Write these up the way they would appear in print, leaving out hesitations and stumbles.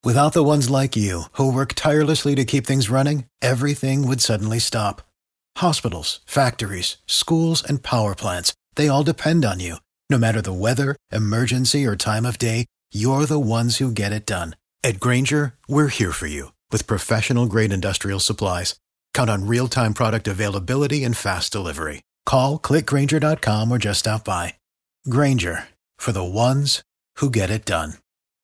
Without the ones like you, who work tirelessly to keep things running, everything would suddenly stop. Hospitals, factories, schools, and power plants, they all depend on you. No matter the weather, emergency, or time of day, you're the ones who get it done. At Grainger, we're here for you with professional-grade industrial supplies. Count on real-time product availability and fast delivery. Call, click Grainger.com, or just stop by. Grainger, for the ones who get it done.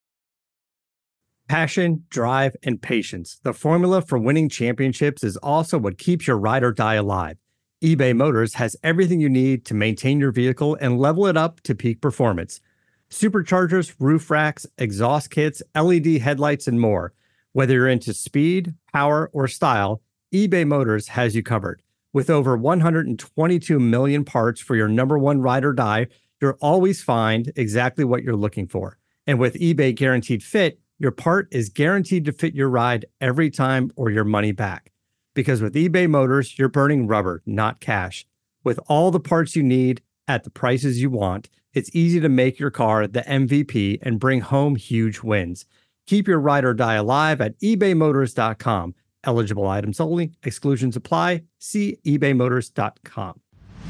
Passion, drive, and patience. The formula for winning championships is also what keeps your ride or die alive. eBay Motors has everything you need to maintain your vehicle and level it up to peak performance. Superchargers, roof racks, exhaust kits, LED headlights, and more. Whether you're into speed, power, or style, eBay Motors has you covered. With over 122 million parts for your number one ride or die, you'll always find exactly what you're looking for. And with eBay Guaranteed Fit, your part is guaranteed to fit your ride every time or your money back. Because with eBay Motors, you're burning rubber, not cash. With all the parts you need at the prices you want, it's easy to make your car the MVP and bring home huge wins. Keep your ride or die alive at ebaymotors.com. Eligible items only. Exclusions apply. See ebaymotors.com.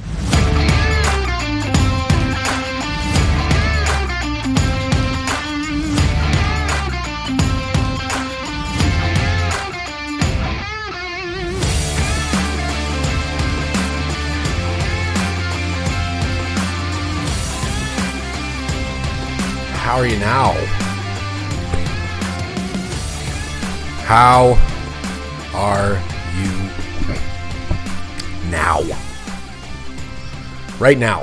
How are you now? How are you now? Right now.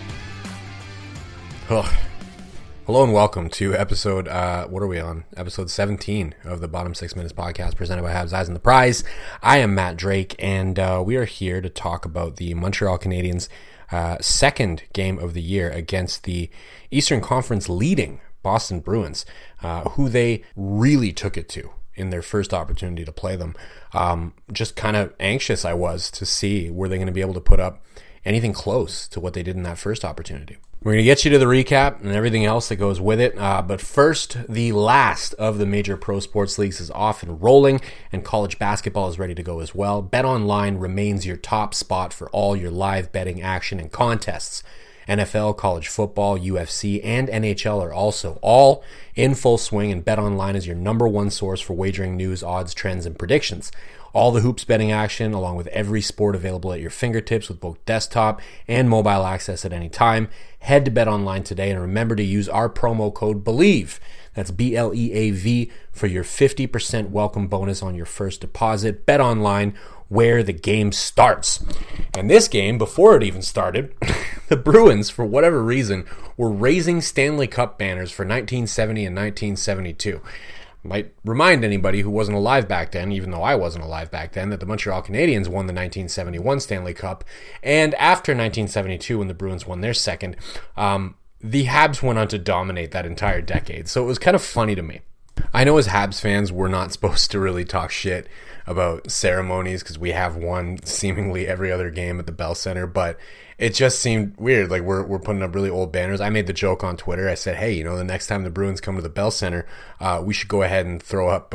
Ugh. Hello and welcome to episode, what are we on? Episode 17 of the Bottom 6 Minutes podcast presented by Habs Eyes on the Prize. I am Matt Drake, and we are here to talk about the Montreal Canadiens' second game of the year against the Eastern Conference leading Boston Bruins, who they really took it to in their first opportunity to play them. Just kind of anxious I was to see were they going to be able to put up anything close to what they did in that first opportunity. We're going to get you to the recap and everything else that goes with it. But first, the last of the major pro sports leagues is off and rolling, and college basketball is ready to go as well. BetOnline remains your top spot for all your live betting action and contests. NFL, college football, UFC, and NHL are also all in full swing, and BetOnline is your number one source for wagering news, odds, trends, and predictions. All the hoops betting action, along with every sport available at your fingertips with both desktop and mobile access at any time. Head to BetOnline today and remember to use our promo code BELIEVE. That's BLEAV for your 50% welcome bonus on your first deposit. BetOnline, where the game starts. And this game, before it even started, the Bruins, for whatever reason, were raising Stanley Cup banners for 1970 and 1972. Might remind anybody who wasn't alive back then, even though I wasn't alive back then, that the Montreal Canadiens won the 1971 Stanley Cup. And after 1972, when the Bruins won their second, the Habs went on to dominate that entire decade. So it was kind of funny to me. I know as Habs fans, we're not supposed to really talk shit about ceremonies because we have one seemingly every other game at the Bell Center, but it just seemed weird. Like we're putting up really old banners. I made the joke on Twitter. I said, hey, the next time the Bruins come to the Bell Center, we should go ahead and throw up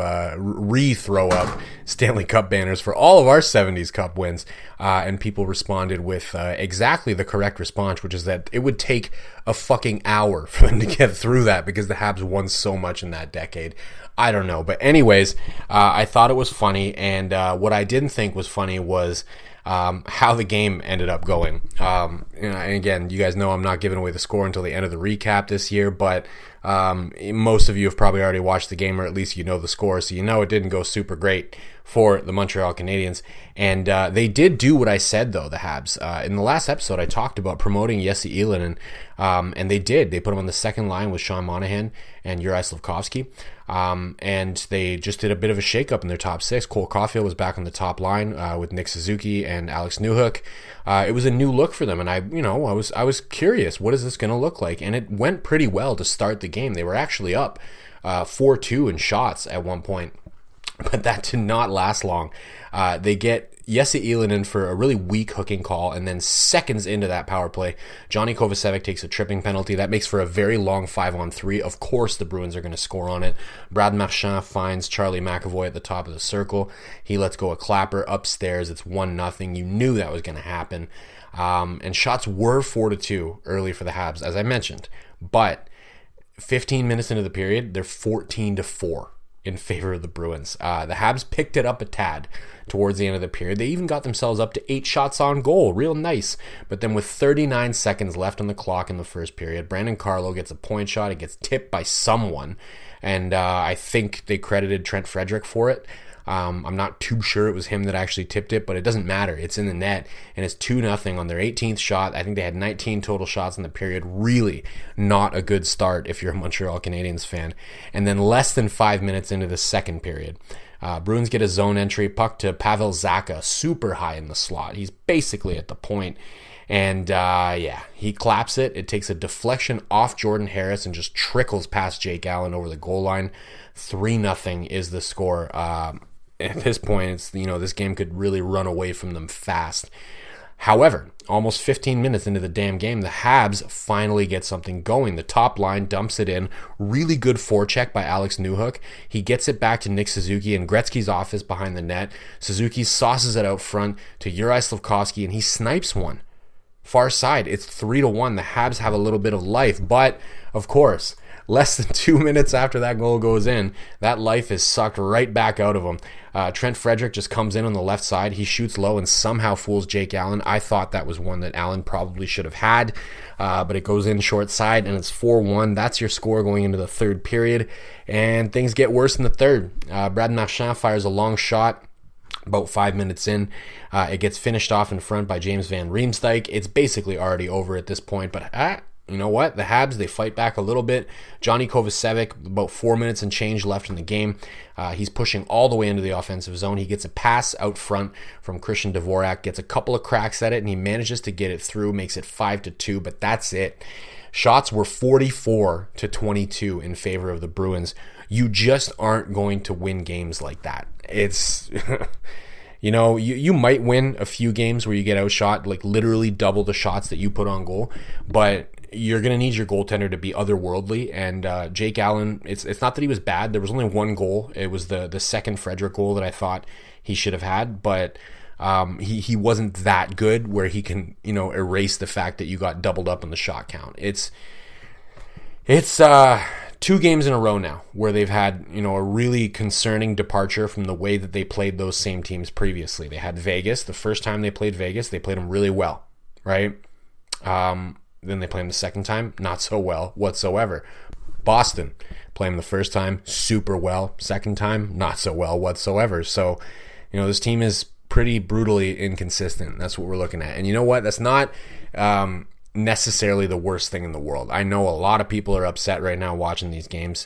Stanley Cup banners for all of our 70s Cup wins. And people responded with exactly the correct response, which is that it would take a fucking hour for them to get through that because the Habs won so much in that decade. I don't know. But anyways, I thought it was funny. And what I didn't think was funny was how the game ended up going. And again, you guys know I'm not giving away the score until the end of the recap this year, but most of you have probably already watched the game, or at least you know the score, so you know it didn't go super great for the Montreal Canadiens. And they did do what I said, though, the Habs. In the last episode, I talked about promoting Jesse Ylönen, and they did. They put him on the second line with Sean Monahan and Juraj Slafkovsky. And they just did a bit of a shakeup in their top six. Cole Caulfield was back on the top line with Nick Suzuki and Alex Newhook. It was a new look for them, and I was curious, what is this going to look like? And it went pretty well to start the game. They were actually up 4-2 in shots at one point, but that did not last long. They get Jesse Ylönen for a really weak hooking call, and then seconds into that power play, Johnny Kovacevic takes a tripping penalty. That makes for a very long 5-on-3. Of course, the Bruins are going to score on it. Brad Marchand finds Charlie McAvoy at the top of the circle. He lets go a clapper upstairs. It's 1-0. You knew that was going to happen. And shots were 4-2 early for the Habs, as I mentioned. But 15 minutes into the period, they're 14-4 in favor of the Bruins. The Habs picked it up a tad towards the end of the period. They even got themselves up to 8 shots on goal. Real nice. But then with 39 seconds left on the clock in the first period, Brandon Carlo gets a point shot. It gets tipped by someone. And I think they credited Trent Frederic for it. I'm not too sure it was him that actually tipped it, but it doesn't matter. It's in the net, and it's 2-0 on their 18th shot. I think they had 19 total shots in the period. Really not a good start if you're a Montreal Canadiens fan. And then less than 5 minutes into the second period, Bruins get a zone entry, puck to Pavel Zacha, super high in the slot. He's basically at the point. And he claps it. It takes a deflection off Jordan Harris and just trickles past Jake Allen over the goal line. 3-0 is the score. At this point, it's, this game could really run away from them fast. However, almost 15 minutes into the damn game, the Habs finally get something going. The top line dumps it in. Really good forecheck by Alex Newhook. He gets it back to Nick Suzuki in Gretzky's office behind the net. Suzuki sauces it out front to Juraj Slafkovsky, and he snipes one. Far side, it's 3-1. The Habs have a little bit of life, but of course, less than 2 minutes after that goal goes in, that life is sucked right back out of him. Trent Frederic just comes in on the left side. He shoots low and somehow fools Jake Allen. I thought that was one that Allen probably should have had, but it goes in short side, and it's 4-1. That's your score going into the third period, and things get worse in the third. Brad Marchand fires a long shot. About 5 minutes in, it gets finished off in front by James Van Riemsdyk. It's basically already over at this point, but you know what? The Habs, they fight back a little bit. Johnny Kovacevic, about 4 minutes and change left in the game. He's pushing all the way into the offensive zone. He gets a pass out front from Christian Dvorak, gets a couple of cracks at it, and he manages to get it through, makes it 5-2, but that's it. Shots were 44-22 in favor of the Bruins. You just aren't going to win games like that. It's, you might win a few games where you get outshot, like literally double the shots that you put on goal, but you're going to need your goaltender to be otherworldly. And Jake Allen, it's not that he was bad. There was only one goal. It was the second Frederic goal that I thought he should have had, but he wasn't that good where he can, erase the fact that you got doubled up on the shot count. It's 2 games in a row now where they've had, a really concerning departure from the way that they played those same teams previously. They had Vegas. The first time they played Vegas, they played them really well, right? Then they played them the second time, not so well whatsoever. Boston, played them the first time, super well. Second time, not so well whatsoever. So, this team is pretty brutally inconsistent. That's what we're looking at. And you know what? That's not necessarily the worst thing in the world. I know a lot of people are upset right now watching these games.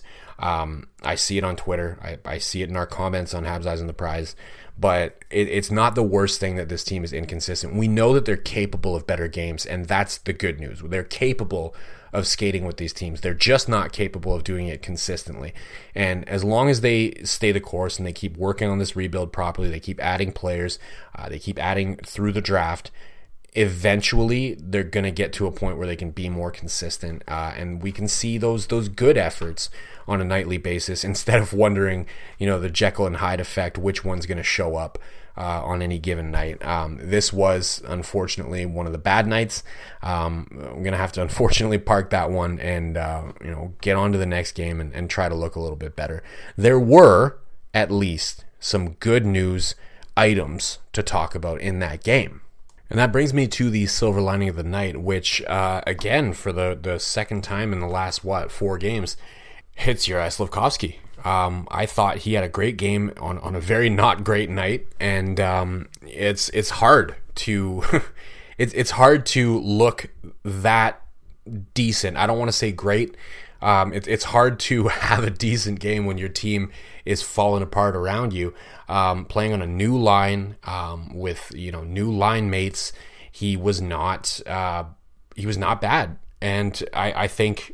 I see it on Twitter. I see it in our comments on Habs Eyes on the Prize. But it's not the worst thing that this team is inconsistent. We know that they're capable of better games, and that's the good news. They're capable of skating with these teams. They're just not capable of doing it consistently. And as long as they stay the course and they keep working on this rebuild properly, they keep adding players, they keep adding through the draft, eventually they're going to get to a point where they can be more consistent, and we can see those good efforts on a nightly basis instead of wondering, the Jekyll and Hyde effect, which one's going to show up on any given night. This was unfortunately one of the bad nights. I'm going to have to unfortunately park that one and get on to the next game and try to look a little bit better. There were at least some good news items to talk about in that game. And that brings me to the silver lining of the night, which, again, for the second time in the last, 4 games, hits Juraj Slafkovsky. I thought he had a great game on a very not great night, and it's hard to it's hard to look that decent. I don't want to say great. It's hard to have a decent game when your team is falling apart around you. Playing on a new line with new line mates, he was not bad, and I think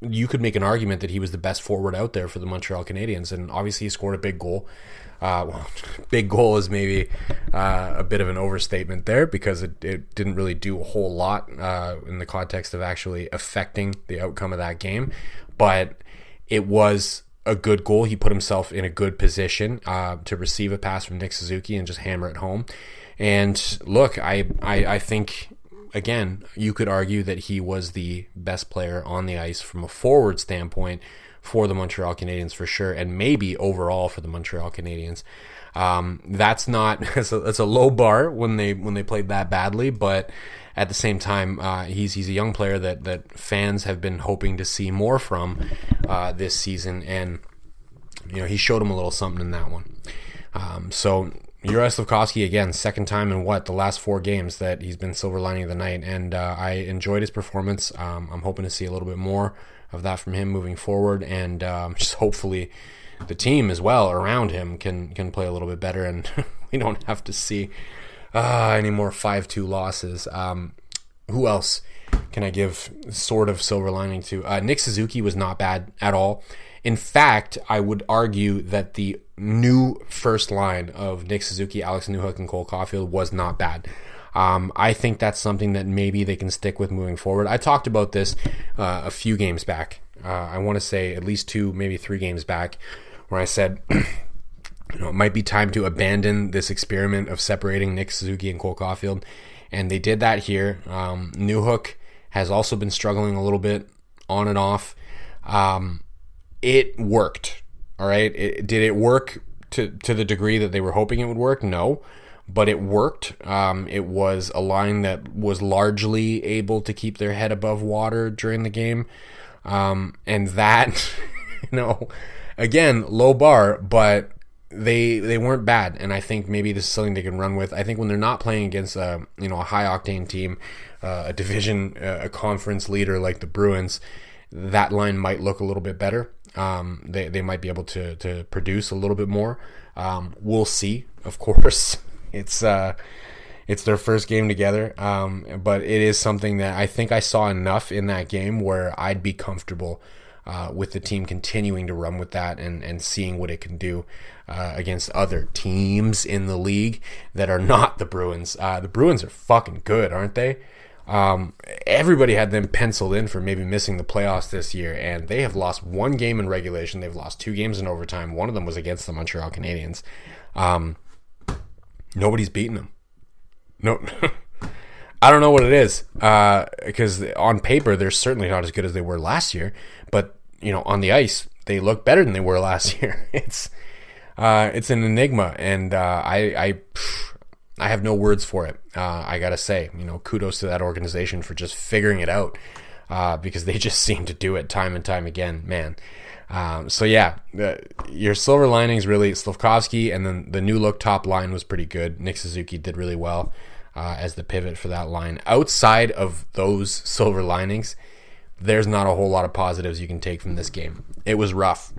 you could make an argument that he was the best forward out there for the Montreal Canadiens, and obviously he scored a big goal. Big goal is maybe a bit of an overstatement there, because it didn't really do a whole lot in the context of actually affecting the outcome of that game. But it was a good goal. He put himself in a good position to receive a pass from Nick Suzuki and just hammer it home. And look, I think, again, you could argue that he was the best player on the ice from a forward standpoint for the Montreal Canadiens for sure, and maybe overall for the Montreal Canadiens. That's a low bar when they played that badly, but at the same time, he's a young player that fans have been hoping to see more from this season, and he showed them a little something in that one. So Juraj Slafkovsky, again, second time in the last 4 games that he's been silver lining of the night, and I enjoyed his performance. I'm hoping to see a little bit more of that from him moving forward, and just hopefully the team as well around him can play a little bit better, and we don't have to see any more 5-2 losses. Who else can I give sort of silver lining to? Nick Suzuki was not bad at all. In fact, I would argue that the new first line of Nick Suzuki, Alex Newhook, and Cole Caulfield was not bad. I think that's something that maybe they can stick with moving forward. I talked about this a few games back. I want to say at least 2, maybe 3 games back, where I said it might be time to abandon this experiment of separating Nick Suzuki and Cole Caulfield, and they did that here. Newhook has also been struggling a little bit on and off. It worked, all right? Did it work to the degree that they were hoping it would work? No. But it worked. It was a line that was largely able to keep their head above water during the game. And that, again, low bar, but they weren't bad. And I think maybe this is something they can run with. I think when they're not playing against a high-octane team, a division, a conference leader like the Bruins, that line might look a little bit better. They might be able to produce a little bit more. We'll see, of course. It's their first game together, but it is something that I think I saw enough in that game where I'd be comfortable with the team continuing to run with that and seeing what it can do against other teams in the league that are not the Bruins. The Bruins are fucking good, aren't they? Everybody had them penciled in for maybe missing the playoffs this year, and they have lost 1 game in regulation. They've lost 2 games in overtime. One of them was against the Montreal Canadiens. Nobody's beaten them. No, I don't know what it is, because on paper they're certainly not as good as they were last year. But on the ice they look better than they were last year. It's an enigma, and I have no words for it. I gotta say, kudos to that organization for just figuring it out, because they just seem to do it time and time again, man. So yeah, your silver linings really Slafkovsky, and then the new look top line was pretty good. Nick Suzuki did really well as the pivot for that line. Outside of those silver linings, there's not a whole lot of positives you can take from this game. It was rough.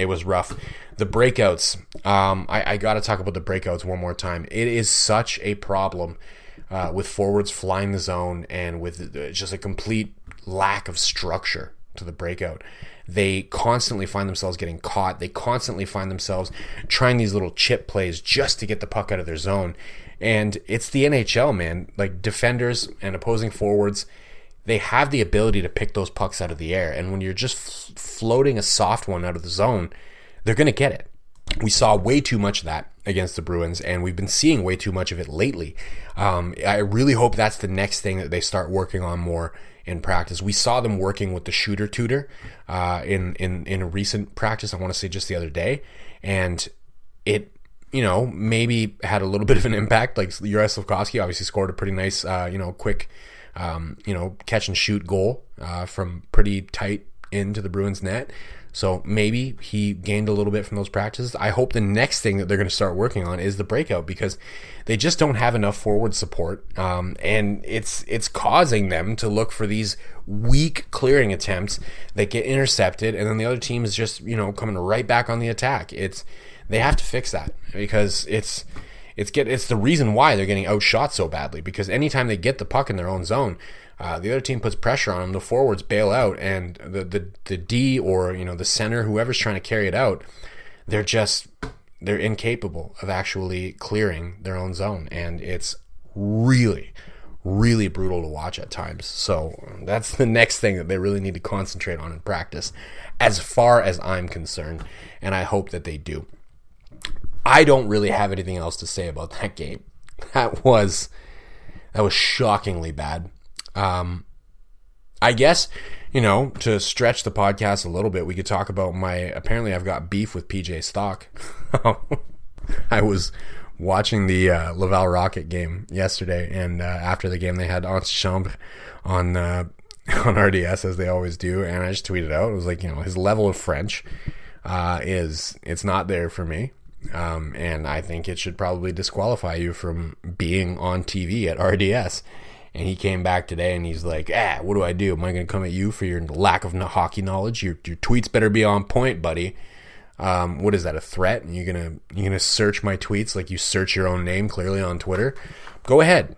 The breakouts, I got to talk about the breakouts one more time. It is such a problem with forwards flying the zone and with just a complete lack of structure to the breakout. They constantly find themselves getting caught. They constantly find themselves trying these little chip plays just to get the puck out of their zone. And it's the NHL, man. Like, defenders and opposing forwards, they have the ability to pick those pucks out of the air. And when you're just floating a soft one out of the zone, they're going to get it. We saw way too much of that against the Bruins, and we've been seeing way too much of it lately. I really hope that's the next thing that they start working on more in practice. We saw them working with the shooter tutor in a recent practice, I want to say just the other day, and it maybe had a little bit of an impact. Like, Juraj Slafkovsky obviously scored a pretty nice quick catch and shoot goal from pretty tight into the Bruins net. So maybe he gained a little bit from those practices. I hope the next thing that they're going to start working on is the breakout, because they just don't have enough forward support, and it's causing them to look for these weak clearing attempts that get intercepted, and then the other team is just coming right back on the attack. They have to fix that, because it's it's the reason why they're getting outshot so badly, because anytime they get the puck in their own zone, the other team puts pressure on them, the forwards bail out, and the D or the center, whoever's trying to carry it out, they're incapable of actually clearing their own zone, and it's really, really brutal to watch at times. So that's the next thing that they really need to concentrate on in practice, as far as I'm concerned, and I hope that they do. I don't really have anything else to say about that game. That was shockingly bad. I guess, to stretch the podcast a little bit, we could talk about apparently I've got beef with PJ Stock. I was watching the Laval Rocket game yesterday, and after the game they had Antichambre on RDS, as they always do, and I just tweeted out, it was like, his level of French it's not there for me. And I think it should probably disqualify you from being on TV at RDS. And he came back today and he's like, what do I do? Am I going to come at you for your lack of hockey knowledge? Your tweets better be on point, buddy. What is that, a threat? And you're gonna search my tweets like you search your own name clearly on Twitter? Go ahead.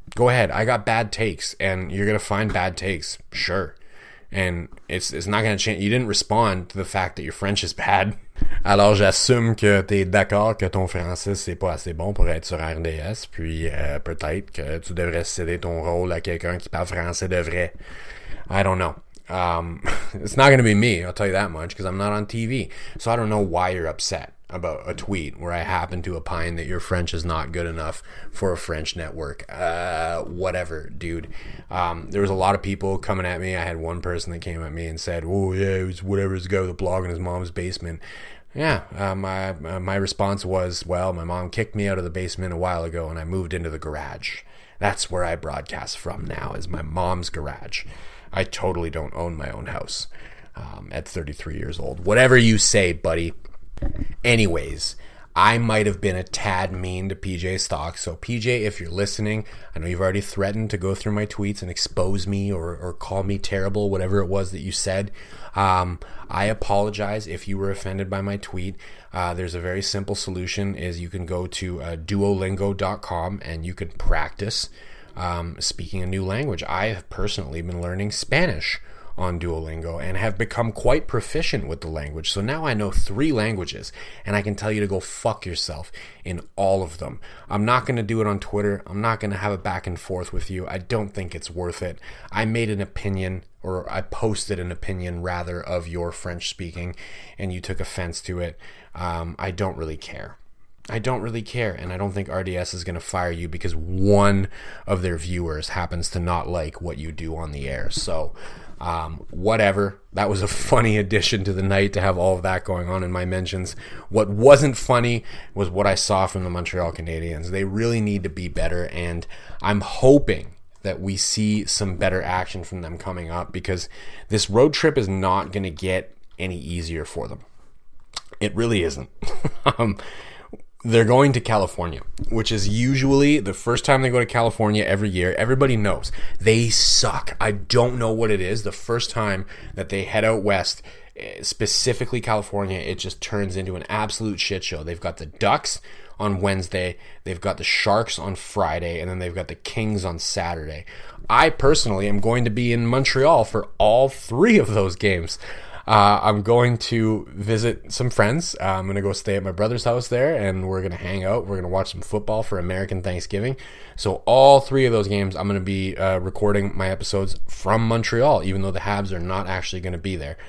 I got bad takes, and you're gonna find bad takes, sure. And it's not gonna change. You didn't respond to the fact that your French is bad. Alors j'assume que t'es d'accord que ton français c'est pas assez bon pour être sur RDS, puis peut-être que tu devrais céder ton rôle à quelqu'un qui parle français de vrai. I don't know. It's not going to be me, I'll tell you that much, because I'm not on TV. So I don't know why you're upset about a tweet where I happen to opine that your French is not good enough for a French network. Whatever, dude. There was a lot of people coming at me. I had one person that came at me and said, oh yeah, it was whatever, this guy with a blog in his mom's basement. Yeah, my response was, well, my mom kicked me out of the basement a while ago and I moved into the garage. That's where I broadcast from now, is my mom's garage. I totally don't own my own house at 33 years old. Whatever you say, buddy. Anyways, I might have been a tad mean to PJ Stock. So PJ, if you're listening, I know you've already threatened to go through my tweets and expose me or call me terrible, whatever it was that you said. I apologize if you were offended by my tweet. There's a very simple solution, is you can go to duolingo.com and you can practice speaking a new language. I have personally been learning Spanish on Duolingo and have become quite proficient with the language. So now I know 3 languages, and I can tell you to go fuck yourself in all of them. I'm not going to do it on Twitter. I'm not going to have a back and forth with you. I don't think it's worth it. I made an opinion, or I posted an opinion rather, of your French speaking, and you took offense to it. I don't really care. I don't really care, and I don't think RDS is going to fire you because one of their viewers happens to not like what you do on the air. So, whatever. That was a funny addition to the night to have all of that going on in my mentions. What wasn't funny was what I saw from the Montreal Canadiens. They really need to be better, and I'm hoping that we see some better action from them coming up, because this road trip is not going to get any easier for them. It really isn't. They're going to California, which is usually the first time they go to California every year. Everybody knows they suck. I don't know what it is. The first time that they head out west, specifically California, it just turns into an absolute shit show. They've got the Ducks on Wednesday, they've got the Sharks on Friday, and then they've got the Kings on Saturday. I personally am going to be in Montreal for all 3 of those games. I'm going to visit some friends. I'm going to go stay at my brother's house there, and we're going to hang out. We're going to watch some football for American Thanksgiving. So all 3 of those games, I'm going to be recording my episodes from Montreal, even though the Habs are not actually going to be there.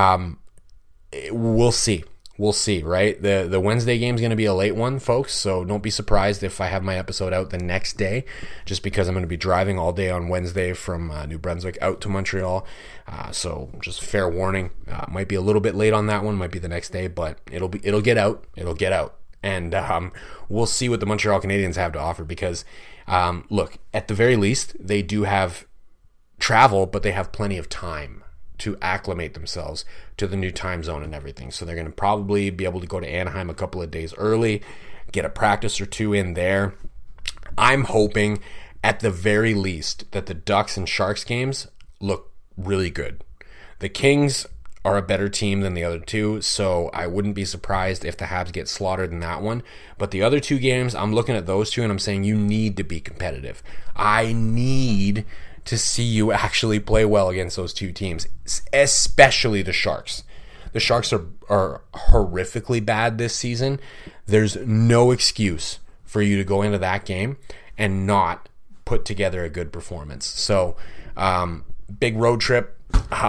We'll see. We'll see, right? The Wednesday game is going to be a late one, folks, so don't be surprised if I have my episode out the next day, just because I'm going to be driving all day on Wednesday from New Brunswick out to Montreal. So just fair warning, might be a little bit late on that one, might be the next day, but it'll get out. It'll get out. And we'll see what the Montreal Canadiens have to offer, because look, at the very least, they do have travel, but they have plenty of time to acclimate themselves to the new time zone and everything. So they're going to probably be able to go to Anaheim a couple of days early, get a practice or 2 in there. I'm hoping at the very least that the Ducks and Sharks games look really good. The Kings are a better team than the other two, so I wouldn't be surprised if the Habs get slaughtered in that one. But the other two games, I'm looking at those two and I'm saying you need to be competitive. I need to see you actually play well against those two teams, especially the Sharks. The Sharks are horrifically bad this season. There's no excuse for you to go into that game and not put together a good performance. So, big road trip.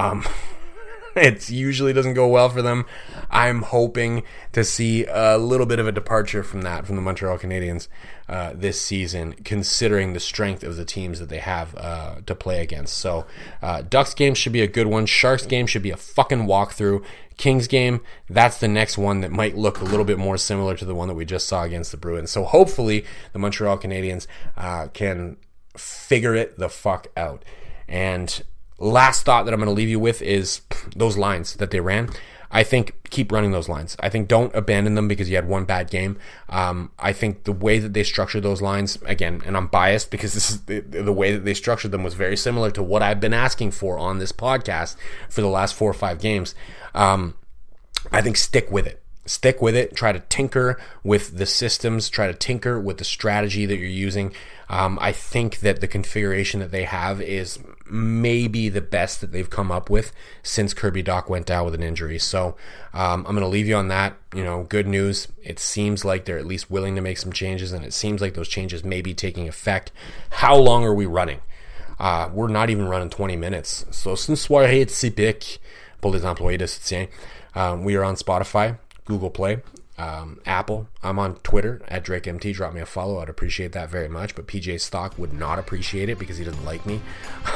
It usually doesn't go well for them. I'm hoping to see a little bit of a departure from the Montreal Canadiens this season, considering the strength of the teams that they have to play against. So, Ducks game should be a good one. Sharks game should be a fucking walkthrough. Kings game, that's the next one that might look a little bit more similar to the one that we just saw against the Bruins. So hopefully the Montreal Canadiens can figure it the fuck out. And last thought that I'm going to leave you with is those lines that they ran. I think keep running those lines. I think don't abandon them because you had one bad game. I think the way that they structured those lines, again, and I'm biased because this is the way that they structured them was very similar to what I've been asking for on this podcast for the last 4 or 5 games. I think stick with it. Stick with it. Try to tinker with the systems. Try to tinker with the strategy that you're using. I think that the configuration that they have is maybe the best that they've come up with since Kirby Dach went down with an injury. So I'm going to leave you on that. Good news. It seems like they're at least willing to make some changes, and it seems like those changes may be taking effect. How long are we running? We're not even running 20 minutes. So, ce soir est typique pour les employés de soutien. We are on Spotify, Google Play, Apple. I'm on Twitter at DrakeMT. Drop me a follow. I'd appreciate that very much. But PJ Stock would not appreciate it because he doesn't like me.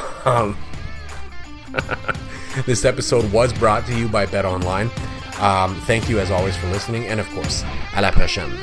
This episode was brought to you by BetOnline. Thank you as always for listening. And of course, à la prochaine.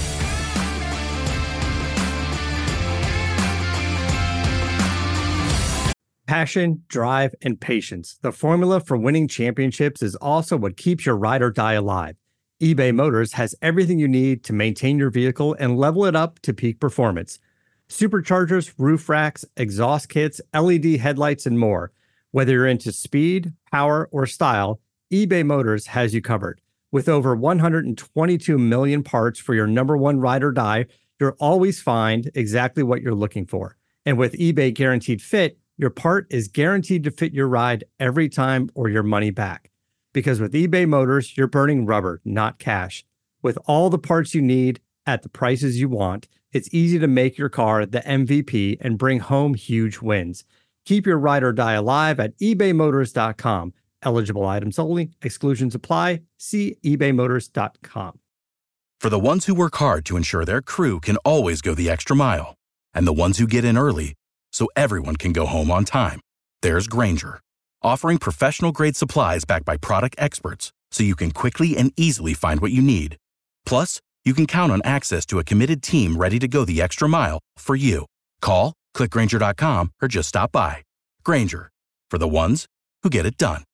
Passion, drive, and patience. The formula for winning championships is also what keeps your ride or die alive. eBay Motors has everything you need to maintain your vehicle and level it up to peak performance. Superchargers, roof racks, exhaust kits, LED headlights, and more. Whether you're into speed, power, or style, eBay Motors has you covered. With over 122 million parts for your number one ride or die, you'll always find exactly what you're looking for. And with eBay Guaranteed Fit, your part is guaranteed to fit your ride every time or your money back. Because with eBay Motors, you're burning rubber, not cash. With all the parts you need at the prices you want, it's easy to make your car the MVP and bring home huge wins. Keep your ride or die alive at ebaymotors.com. Eligible items only. Exclusions apply. See ebaymotors.com. For the ones who work hard to ensure their crew can always go the extra mile, and the ones who get in early so everyone can go home on time, there's Grainger, offering professional-grade supplies backed by product experts so you can quickly and easily find what you need. Plus, you can count on access to a committed team ready to go the extra mile for you. Call, click Grainger.com, or just stop by. Grainger, for the ones who get it done.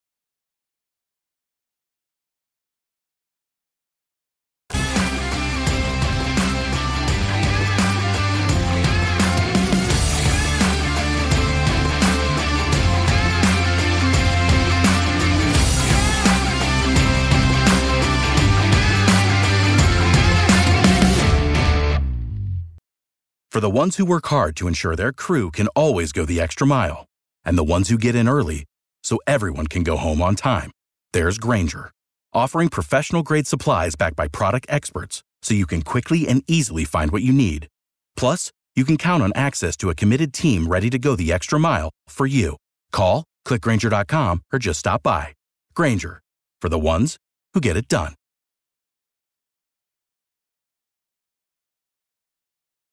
For the ones who work hard to ensure their crew can always go the extra mile, and the ones who get in early so everyone can go home on time, there's Grainger, offering professional-grade supplies backed by product experts so you can quickly and easily find what you need. Plus, you can count on access to a committed team ready to go the extra mile for you. Call, click Grainger.com, or just stop by. Grainger, for the ones who get it done.